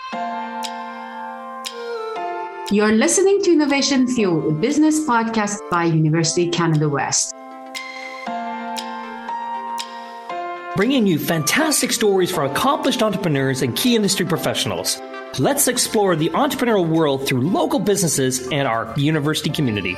You're listening to Innovation Fuel, a business podcast by University Canada West. Bringing you fantastic stories from accomplished entrepreneurs and key industry professionals. Let's explore the entrepreneurial world through local businesses and our university community.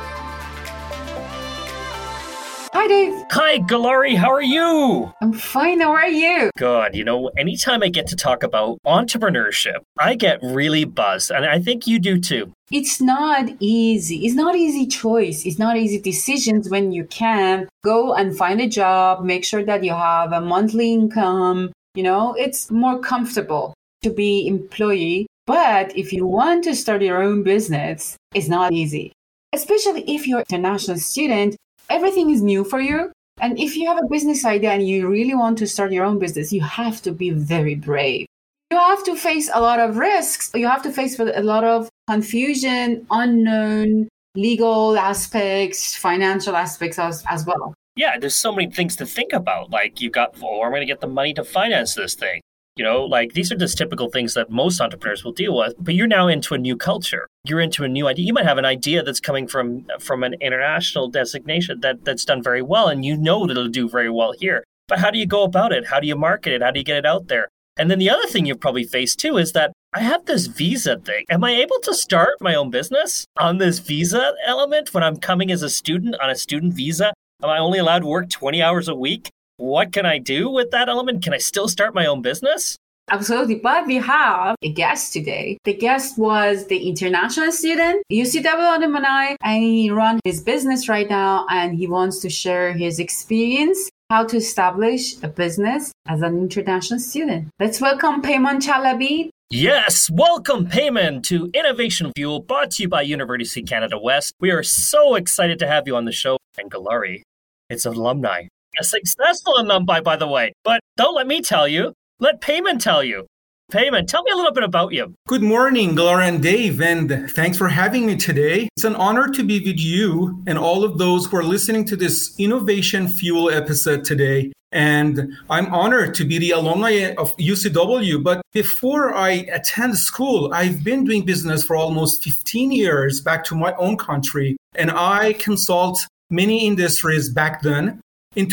Hi, Dave. Hi, Galari. How are you? I'm fine. How are you? Good. Anytime I get to talk about entrepreneurship, I get really buzzed, and I think you do too. It's not easy. It's not easy choice. It's not easy decisions when you can go and find a job, make sure that you have a monthly income. It's more comfortable to be employee. But if you want to start your own business, it's not easy. Especially if you're an international student, everything is new for you. And if you have a business idea and you really want to start your own business, you have to be very brave. You have to face a lot of risks. You have to face a lot of confusion, unknown legal aspects, financial aspects as well. Yeah, there's so many things to think about. Like I'm going to get the money to finance this thing. These are just typical things that most entrepreneurs will deal with. But you're now into a new culture. You're into a new idea. You might have an idea that's coming from an international designation that's done very well, and that it'll do very well here. But how do you go about it? How do you market it? How do you get it out there? And then the other thing you've probably faced too is that I have this visa thing. Am I able to start my own business on this visa element when I'm coming as a student on a student visa? Am I only allowed to work 20 hours a week? What can I do with that element? Can I still start my own business? Absolutely. But we have a guest today. The guest was the international student, UCW alumni, and he runs his business right now, and he wants to share his experience, how to establish a business as an international student. Let's welcome Payman Chalabi. Yes, welcome Payman to Innovation Fuel, brought to you by University Canada West. We are so excited to have you on the show. And Galari, it's alumni. A successful alumni, by the way. But don't let me tell you. Let Payman tell you. Payman, tell me a little bit about you. Good morning, Galari and Dave, and thanks for having me today. It's an honor to be with you and all of those who are listening to this Innovation Fuel episode today. And I'm honored to be the alumni of UCW. But before I attend school, I've been doing business for almost 15 years back to my own country. And I consult many industries back then. In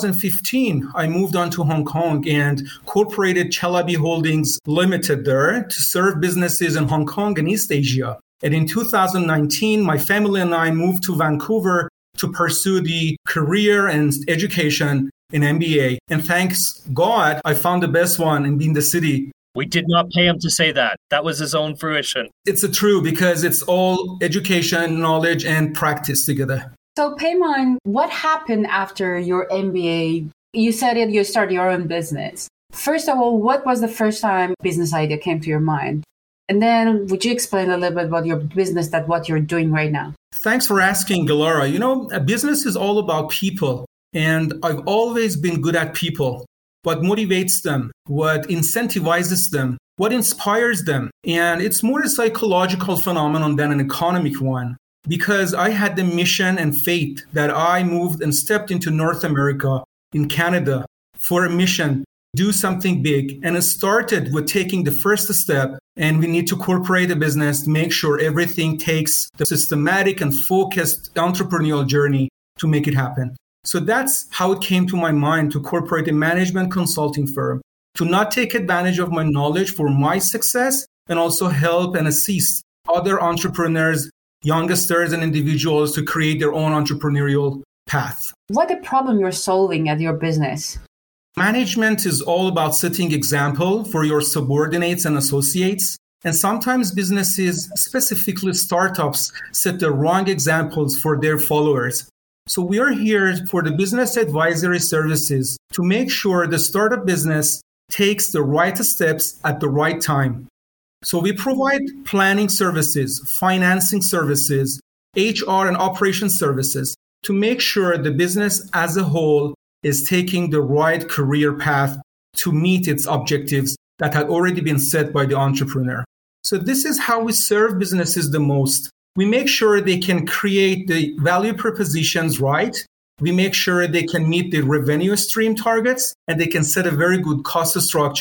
2015, I moved on to Hong Kong and incorporated Chalabi Holdings Limited there to serve businesses in Hong Kong and East Asia. And in 2019, my family and I moved to Vancouver to pursue the career and education in MBA. And thanks God, I found the best one in the city. We did not pay him to say that. That was his own fruition. It's true because it's all education, knowledge, and practice together. So Payman, what happened after your MBA? You said you started your own business. First of all, what was the first time business idea came to your mind? And then would you explain a little bit about your business, what you're doing right now? Thanks for asking, Galari. A business is all about people. And I've always been good at people. What motivates them, what incentivizes them, what inspires them. And it's more a psychological phenomenon than an economic one. Because I had the mission and faith that I moved and stepped into North America, in Canada, for a mission, do something big. And it started with taking the first step. And we need to incorporate a business to make sure everything takes the systematic and focused entrepreneurial journey to make it happen. So that's how it came to my mind to incorporate a management consulting firm, to not take advantage of my knowledge for my success and also help and assist other entrepreneurs, youngsters and individuals to create their own entrepreneurial path. What the problem you're solving at your business? Management is all about setting example for your subordinates and associates. And sometimes businesses, specifically startups, set the wrong examples for their followers. So we are here for the business advisory services to make sure the startup business takes the right steps at the right time. So we provide planning services, financing services, HR and operations services to make sure the business as a whole is taking the right career path to meet its objectives that had already been set by the entrepreneur. So this is how we serve businesses the most. We make sure they can create the value propositions right. We make sure they can meet the revenue stream targets, and they can set a very good cost structure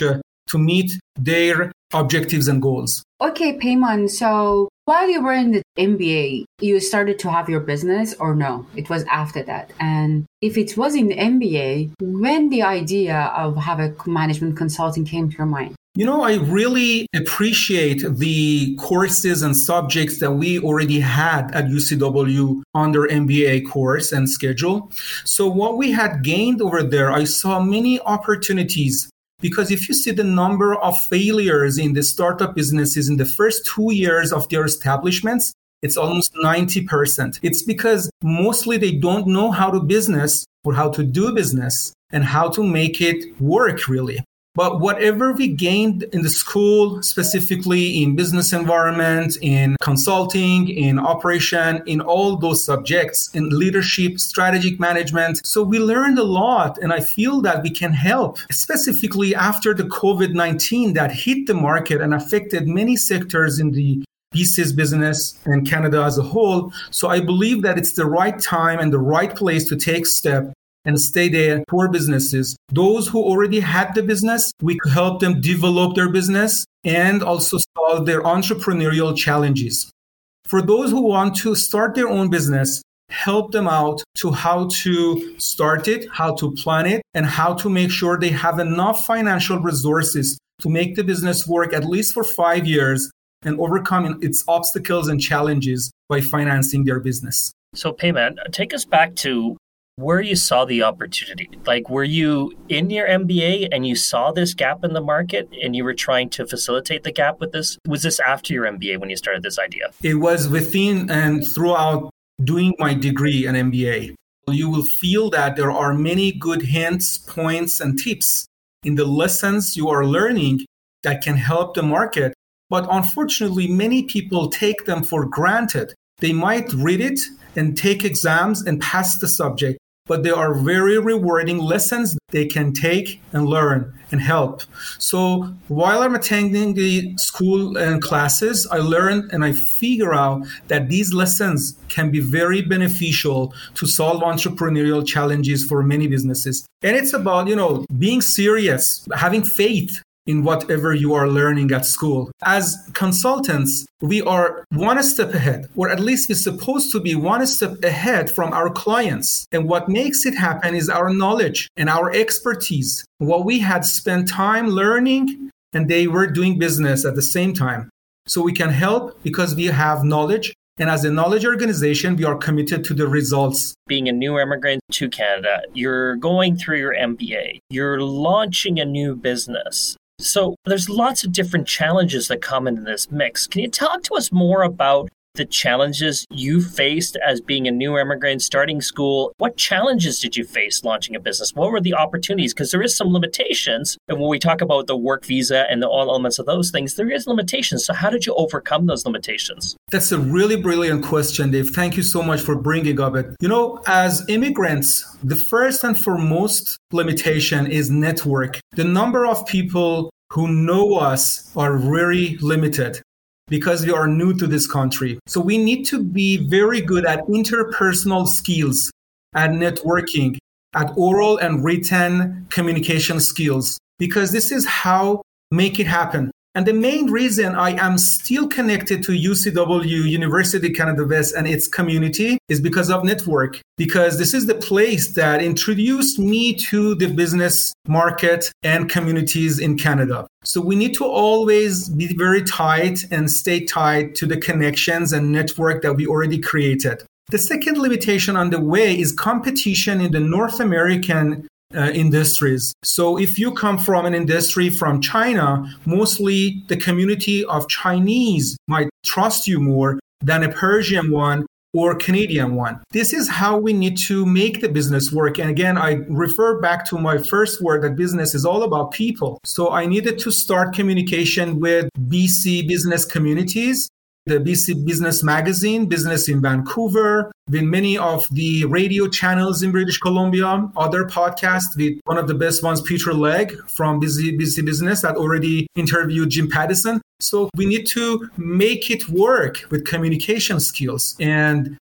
to meet their objectives and goals. Okay, Payman. So while you were in the MBA, you started to have your business or no? It was after that. And if it was in the MBA, when the idea of have a management consulting came to your mind? I really appreciate the courses and subjects that we already had at UCW under MBA course and schedule. So what we had gained over there, I saw many opportunities. Because if you see the number of failures in the startup businesses in the first 2 years of their establishments, it's almost 90%. It's because mostly they don't know how to business or how to do business and how to make it work really. But whatever we gained in the school, specifically in business environment, in consulting, in operation, in all those subjects, in leadership, strategic management. So we learned a lot, and I feel that we can help, specifically after the COVID-19 that hit the market and affected many sectors in the BC's business and Canada as a whole. So I believe that it's the right time and the right place to take step and stay there for businesses. Those who already had the business, we could help them develop their business and also solve their entrepreneurial challenges. For those who want to start their own business, help them out to how to start it, how to plan it, and how to make sure they have enough financial resources to make the business work at least for 5 years and overcome its obstacles and challenges by financing their business. So Payman, take us back to where you saw the opportunity. Like, were you in your MBA and you saw this gap in the market and you were trying to facilitate the gap with this? Was this after your MBA when you started this idea? It was within and throughout doing my degree and MBA. You will feel that there are many good hints, points, and tips in the lessons you are learning that can help the market. But unfortunately, many people take them for granted. They might read it and take exams and pass the subject, but they are very rewarding lessons they can take and learn and help. So while I'm attending the school and classes, I learn and I figure out that these lessons can be very beneficial to solve entrepreneurial challenges for many businesses. And it's about, being serious, having faith in whatever you are learning at school. As consultants, we are one step ahead, or at least we're supposed to be one step ahead from our clients. And what makes it happen is our knowledge and our expertise, what we had spent time learning, and they were doing business at the same time. So we can help because we have knowledge. And as a knowledge organization, we are committed to the results. Being a new immigrant to Canada, you're going through your MBA, you're launching a new business. So there's lots of different challenges that come into this mix. Can you talk to us more about the challenges you faced as being a new immigrant, starting school? What challenges did you face launching a business? What were the opportunities? Because there is some limitations. And when we talk about the work visa and all elements of those things, there is limitations. So how did you overcome those limitations? That's a really brilliant question, Dave. Thank you so much for bringing up it. As immigrants, the first and foremost limitation is network. The number of people who know us are very limited, because we are new to this country. So we need to be very good at interpersonal skills, at networking, at oral and written communication skills, because this is how make it happen. And the main reason I am still connected to UCW, University Canada West, and its community is because of network, because this is the place that introduced me to the business market and communities in Canada. So we need to always be very tight and stay tight to the connections and network that we already created. The second limitation on the way is competition in the North American industries. So if you come from an industry from China, mostly the community of Chinese might trust you more than a Persian one or Canadian one. This is how we need to make the business work. And again, I refer back to my first word that business is all about people. So I needed to start communication with BC business communities, the BC Business Magazine, Business in Vancouver, with many of the radio channels in British Columbia, other podcasts with one of the best ones, Peter Legg from BC Business that already interviewed Jim Pattison. So we need to make it work with communication skills and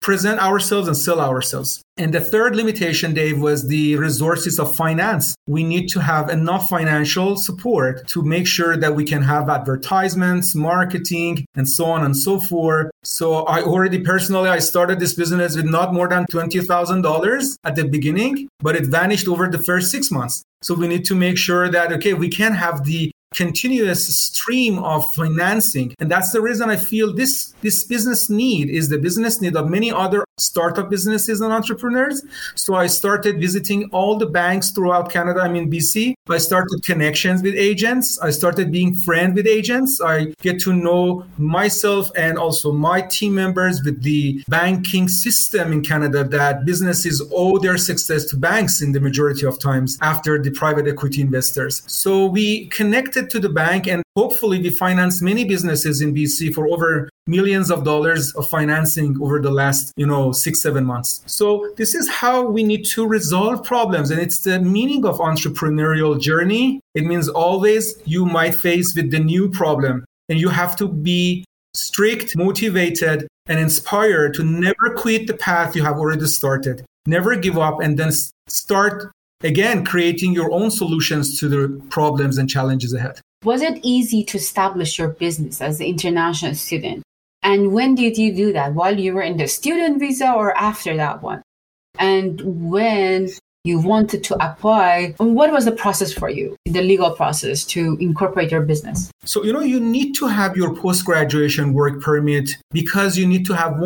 present ourselves and sell ourselves. And the third limitation, Dave, was the resources of finance. We need to have enough financial support to make sure that we can have advertisements, marketing, and so on and so forth. So I started this business with not more than $20,000 at the beginning, but it vanished over the first 6 months. So we need to make sure that, okay, we can have the continuous stream of financing. And that's the reason I feel this business need is the business need of many other startup businesses and entrepreneurs. So I started visiting all the banks throughout Canada. I'm in BC. I started connections with agents. I started being friends with agents. I get to know myself and also my team members with the banking system in Canada, that businesses owe their success to banks in the majority of times after the private equity investors. So we connected to the bank, and hopefully we financed many businesses in BC for over millions of dollars of financing over the last, 6-7 months. So this is how we need to resolve problems. And it's the meaning of entrepreneurial journey. It means always you might face with the new problem, and you have to be strict, motivated, and inspired to never quit the path you have already started. Never give up, and then start again creating your own solutions to the problems and challenges ahead. Was it easy to establish your business as an international student? And when did you do that? While you were in the student visa or after that one? And when you wanted to apply, what was the process for you, the legal process to incorporate your business? So, you need to have your post-graduation work permit because you need to have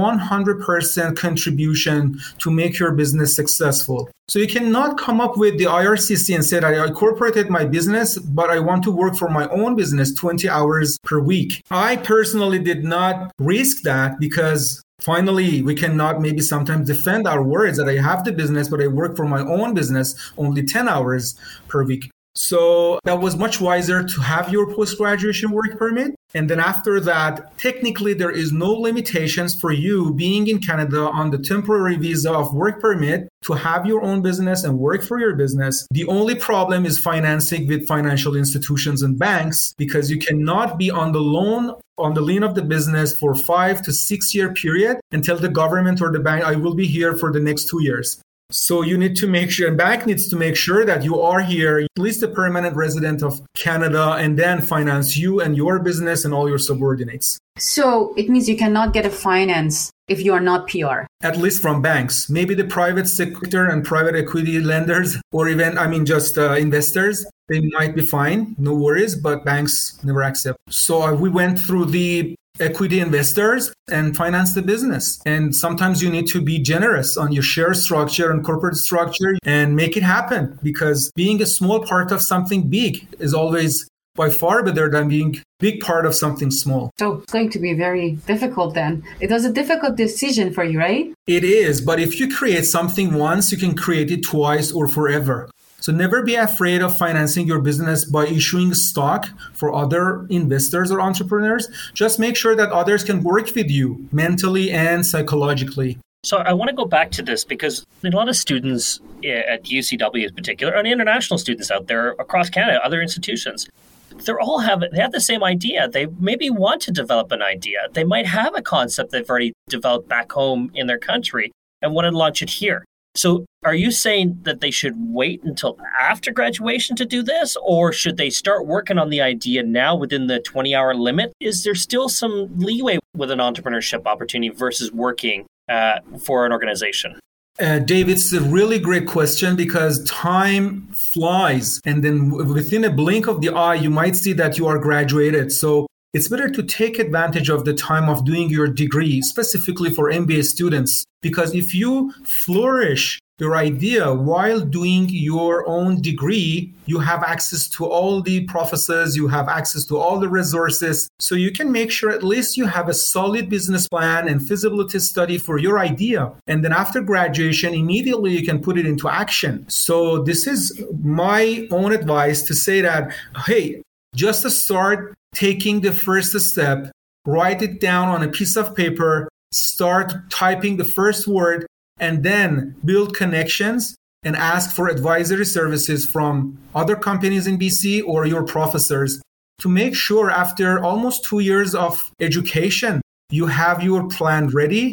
100% contribution to make your business successful. So you cannot come up with the IRCC and say, I incorporated my business, but I want to work for my own business 20 hours per week. I personally did not risk that because finally, we cannot maybe sometimes defend our words that I have the business, but I work for my own business only 10 hours per week. So that was much wiser to have your post-graduation work permit. And then after that, technically, there is no limitations for you being in Canada on the temporary visa of work permit to have your own business and work for your business. The only problem is financing with financial institutions and banks, because you cannot be on the lien of the business for 5 to 6 year period until the government or the bank, I will be here for the next 2 years. So you need to make sure, and bank needs to make sure that you are here, at least a permanent resident of Canada, and then finance you and your business and all your subordinates. So it means you cannot get a finance if you are not PR. At least from banks. Maybe the private sector and private equity lenders, or even, just investors, they might be fine, no worries, but banks never accept. So we went through the equity investors and finance the business. And sometimes you need to be generous on your share structure and corporate structure and make it happen, because being a small part of something big is always by far better than being a big part of something small. So it's going to be very difficult then. It was a difficult decision for you, right? It is, but if you create something once, you can create it twice or forever. So never be afraid of financing your business by issuing stock for other investors or entrepreneurs. Just make sure that others can work with you mentally and psychologically. So I want to go back to this because a lot of students at UCW in particular, and international students out there across Canada, other institutions, they have the same idea. They maybe want to develop an idea. They might have a concept they've already developed back home in their country and want to launch it here. So are you saying that they should wait until after graduation to do this, or should they start working on the idea now within the 20-hour limit? Is there still some leeway with an entrepreneurship opportunity versus working for an organization? Dave, it's a really great question because time flies. And then within a blink of the eye, you might see that you are graduated. So it's better to take advantage of the time of doing your degree, specifically for MBA students, because if you flourish your idea while doing your own degree, you have access to all the professors, you have access to all the resources. So you can make sure at least you have a solid business plan and feasibility study for your idea. And then after graduation, immediately you can put it into action. So this is my own advice to say that, hey, just to start taking the first step, write it down on a piece of paper, start typing the first word, and then build connections and ask for advisory services from other companies in BC or your professors to make sure after almost 2 years of education, you have your plan ready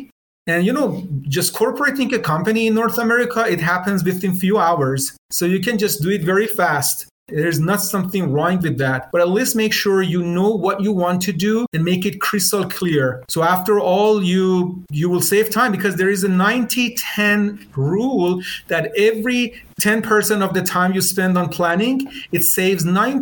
And, just corporating a company in North America, it happens within few hours. So you can just do it very fast. There's not something wrong with that, but at least make sure you know what you want to do and make it crystal clear. So after all, you will save time, because there is a 90-10 rule that every 10% of the time you spend on planning, it saves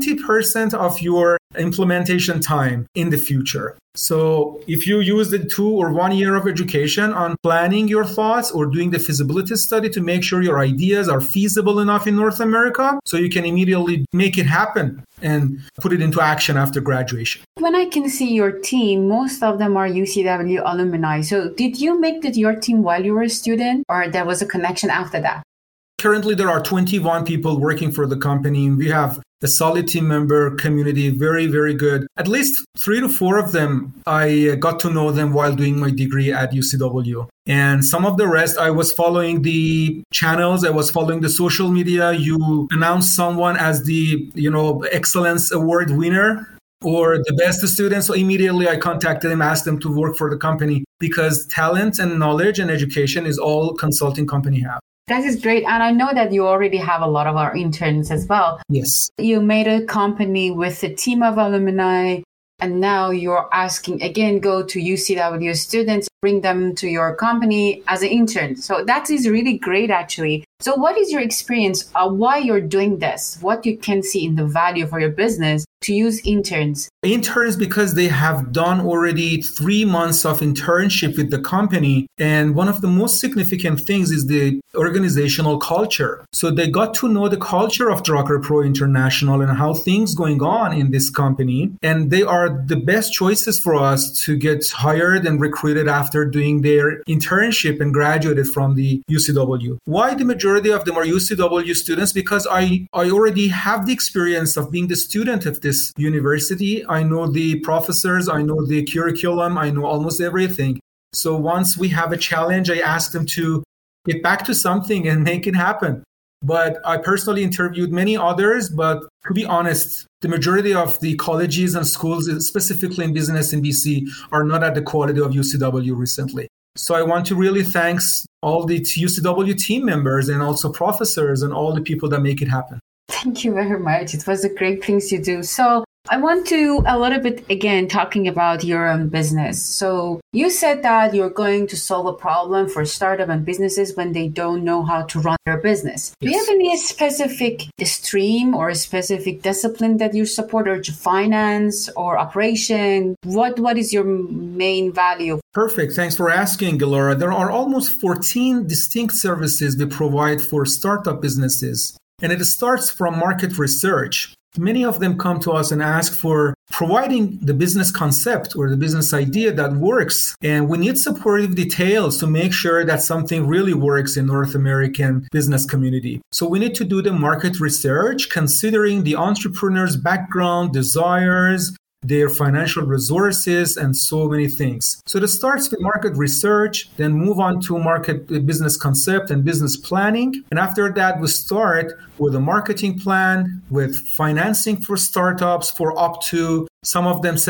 90% of your implementation time in the future. So if you use the 2 or 1 year of education on planning your thoughts or doing the feasibility study to make sure your ideas are feasible enough in North America, so you can immediately make it happen and put it into action after graduation. When I can see your team, most of them are UCW alumni. So did you make that your team while you were a student, or there was a connection after that? Currently, there are 21 people working for the company. We have a solid team member community, very, very good. At least 3 to 4 of them, I got to know them while doing my degree at UCW. And some of the rest, I was following the channels, I was following the social media. You announce someone as the, Excellence Award winner or the best student. So immediately I contacted them, asked them to work for the company, because talent and knowledge and education is all consulting company have. That is great. And I know that you already have a lot of our interns as well. Yes. You made a company with a team of alumni, and now you're asking, again, go to UCW students, bring them to your company as an intern. So that is really great, actually. So what is your experience? Why you're doing this? What you can see in the value for your business to use interns? Interns, because they have done already 3 months of internship with the company. And one of the most significant things is the organizational culture. So they got to know the culture of Drucker Pro International and how things going on in this company. And they are the best choices for us to get hired and recruited after doing their internship and graduated from the UCW. Why the majority of them are UCW students? Because I already have the experience of being the student of this university. I know the professors, I know the curriculum, I know almost everything. So once we have a challenge, I ask them to get back to something and make it happen. But I personally interviewed many others, but to be honest, the majority of the colleges and schools, specifically in business in BC, are not at the quality of UCW recently. So I want to really thank all the UCW team members and also professors and all the people that make it happen. Thank you very much. It was a great thing to do. So I want to a little bit, again, talking about your own business. So you said that you're going to solve a problem for startup and businesses when they don't know how to run their business. Yes. Do you have any specific stream or a specific discipline that you support, or finance or operation? What is your main value? Perfect. Thanks for asking, Laura. There are almost 14 distinct services we provide for startup businesses. And it starts from market research. Many of them come to us and ask for providing the business concept or the business idea that works. And we need supportive details to make sure that something really works in North American business community. So we need to do the market research, considering the entrepreneur's background, desires, their financial resources, and so many things. So it starts with market research, then move on to market business concept and business planning. And after that, we start with a marketing plan, with financing for startups for up to some of them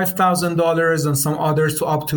$75,000 and some others to up to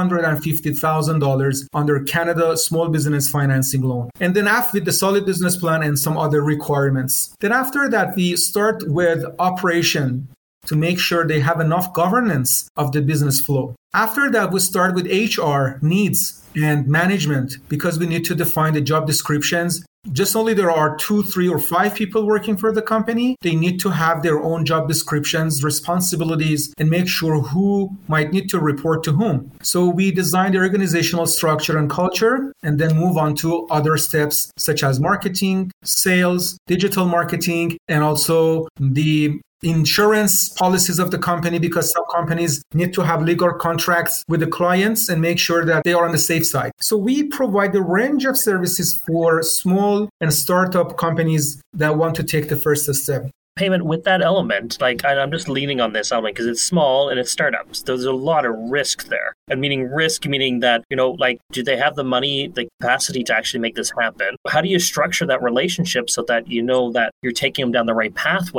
$350,000 under Canada Small Business Financing Loan. And then after the solid business plan and some other requirements. Then after that, we start with operation, to make sure they have enough governance of the business flow. After that, we start with HR needs and management, because we need to define the job descriptions. Just only there are 2, 3, or 5 people working for the company. They need to have their own job descriptions, responsibilities, and make sure who might need to report to whom. So we design the organizational structure and culture, and then move on to other steps such as marketing, sales, digital marketing, and also the insurance policies of the company, because some companies need to have legal contracts with the clients and make sure that they are on the safe side. So we provide a range of services for small and startup companies that want to take the first step. Payment with that element, I'm just leaning on this element because it's small and it's startups. There's a lot of risk there. And meaning that, do they have the money, the capacity to actually make this happen? How do you structure that relationship so that you know that you're taking them down the right pathway?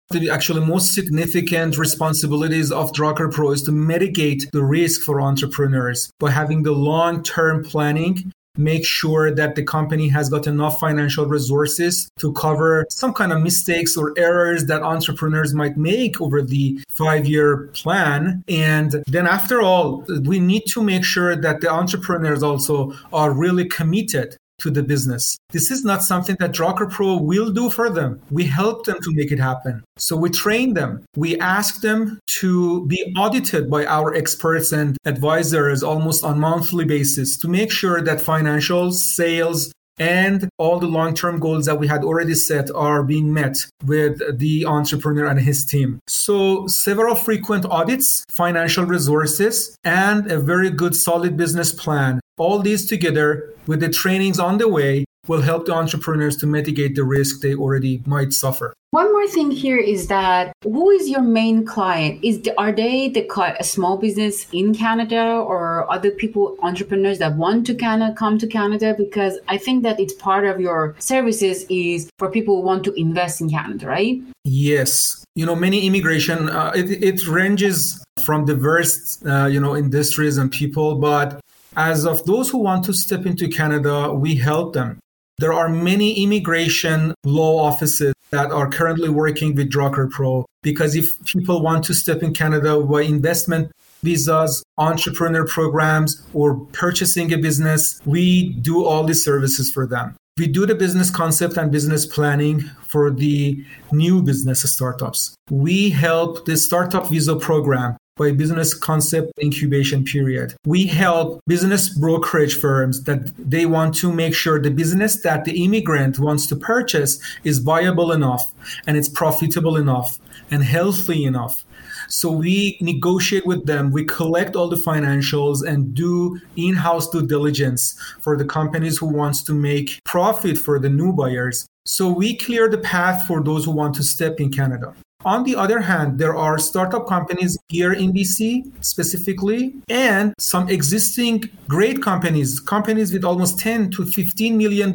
The actually most significant responsibilities of Drucker Pro is to mitigate the risk for entrepreneurs by having the long-term planning, make sure that the company has got enough financial resources to cover some kind of mistakes or errors that entrepreneurs might make over the 5-year plan. And then after all, we need to make sure that the entrepreneurs also are really committed to the business. This is not something that Drucker Pro will do for them. We help them to make it happen. So we train them. We ask them to be audited by our experts and advisors almost on a monthly basis to make sure that financials, sales, and all the long-term goals that we had already set are being met with the entrepreneur and his team. So several frequent audits, financial resources, and a very good solid business plan. All these together with the trainings on the way will help the entrepreneurs to mitigate the risk they already might suffer. One more thing here is that who is your main client? Are they a small business in Canada or other people, entrepreneurs that want to come to Canada? Because I think that it's part of your services is for people who want to invest in Canada, right? Yes. Many immigration, it ranges from diverse, industries and people, but as of those who want to step into Canada, we help them. There are many immigration law offices that are currently working with Drucker Pro because if people want to step in Canada by investment visas, entrepreneur programs, or purchasing a business, we do all these services for them. We do the business concept and business planning for the new business startups. We help the startup visa program by business concept incubation period. We help business brokerage firms that they want to make sure the business that the immigrant wants to purchase is viable enough and it's profitable enough and healthy enough. So we negotiate with them, we collect all the financials and do in-house due diligence for the companies who wants to make profit for the new buyers. So we clear the path for those who want to step in Canada. On the other hand, there are startup companies here in BC specifically, and some existing great companies with almost $10 to $15 million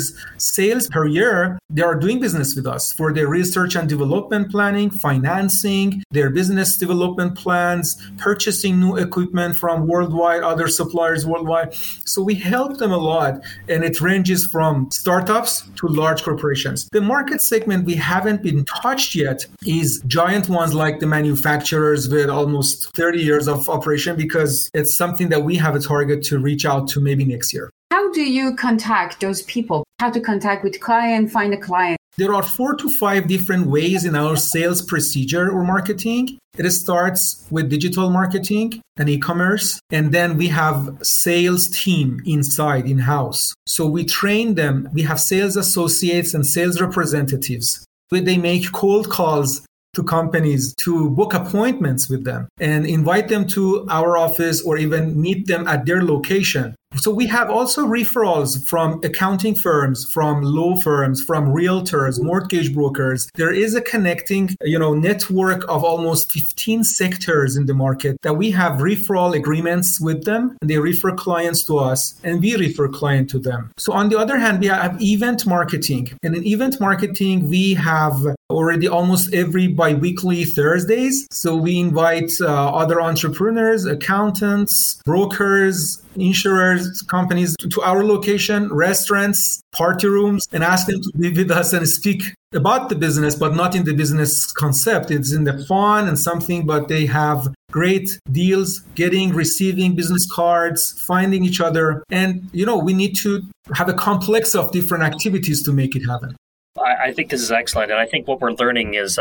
sales per year. They are doing business with us for their research and development planning, financing, their business development plans, purchasing new equipment from other suppliers worldwide. So we help them a lot, and it ranges from startups to large corporations. The market segment we haven't been touched yet is giant ones like the manufacturers with almost 30 years of operation because it's something that we have a target to reach out to maybe next year. How do you contact those people? How to contact with client, find a client? There are 4 to 5 different ways in our sales procedure or marketing. It starts with digital marketing and e-commerce, and then we have sales team in-house. So we train them. We have sales associates and sales representatives. They make cold calls to companies to book appointments with them and invite them to our office or even meet them at their location. So we have also referrals from accounting firms, from law firms, from realtors, mortgage brokers. There is a connecting, network of almost 15 sectors in the market that we have referral agreements with them. And they refer clients to us and we refer client to them. So on the other hand, we have event marketing. And in event marketing, we have already almost every bi-weekly Thursdays. So we invite other entrepreneurs, accountants, brokers, insurers, companies to our location, restaurants, party rooms, and ask them to be with us and speak about the business, but not in the business concept. It's in the fun and something, but they have great deals, receiving business cards, finding each other. And, we need to have a complex of different activities to make it happen. I think this is excellent. And I think what we're learning is,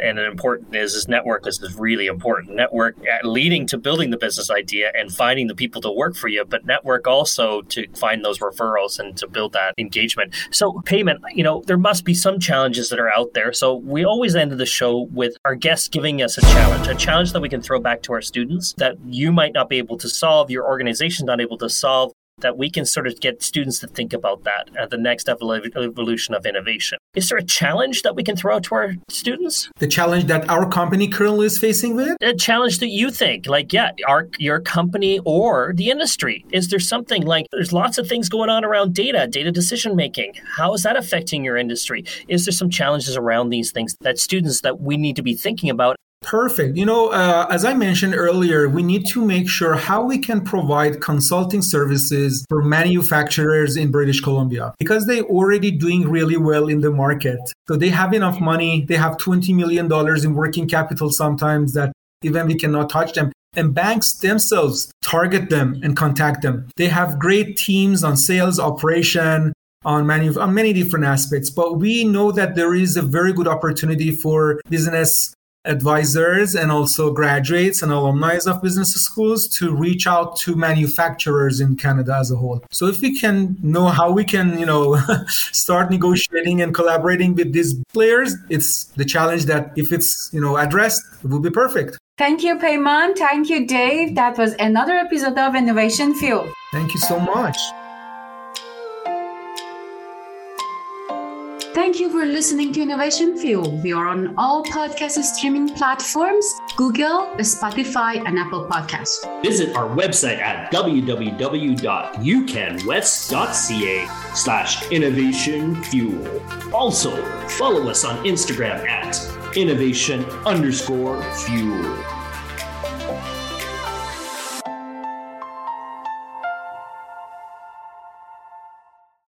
network is really important. Network leading to building the business idea and finding the people to work for you, but network also to find those referrals and to build that engagement. So Payman, there must be some challenges that are out there. So we always end the show with our guests giving us a challenge that we can throw back to our students that you might not be able to solve, your organization's not able to solve. that we can sort of get students to think about that at the next evolution of innovation. Is there a challenge that we can throw out to our students? The challenge that our company currently is facing with? A challenge that you think, your company or the industry. Is there something like, there's lots of things going on around data decision making. How is that affecting your industry? Is there some challenges around these things that students that we need to be thinking about? Perfect. As I mentioned earlier, we need to make sure how we can provide consulting services for manufacturers in British Columbia because they're already doing really well in the market. So they have enough money. They have $20 million in working capital sometimes that even we cannot touch them. And banks themselves target them and contact them. They have great teams on sales, operation, on many different aspects. But we know that there is a very good opportunity for business advisors and also graduates and alumni of business schools to reach out to manufacturers in Canada as a whole. So if we can know how we can, start negotiating and collaborating with these players, it's the challenge that if it's, addressed, it will be perfect. Thank you, Peyman. Thank you, Dave. That was another episode of Innovation Fuel. Thank you so much. Thank you for listening to Innovation Fuel. We are on all podcast streaming platforms, Google, Spotify, and Apple Podcasts. Visit our website at www.ucanwest.ca/innovationfuel. Also, follow us on Instagram at innovation_fuel.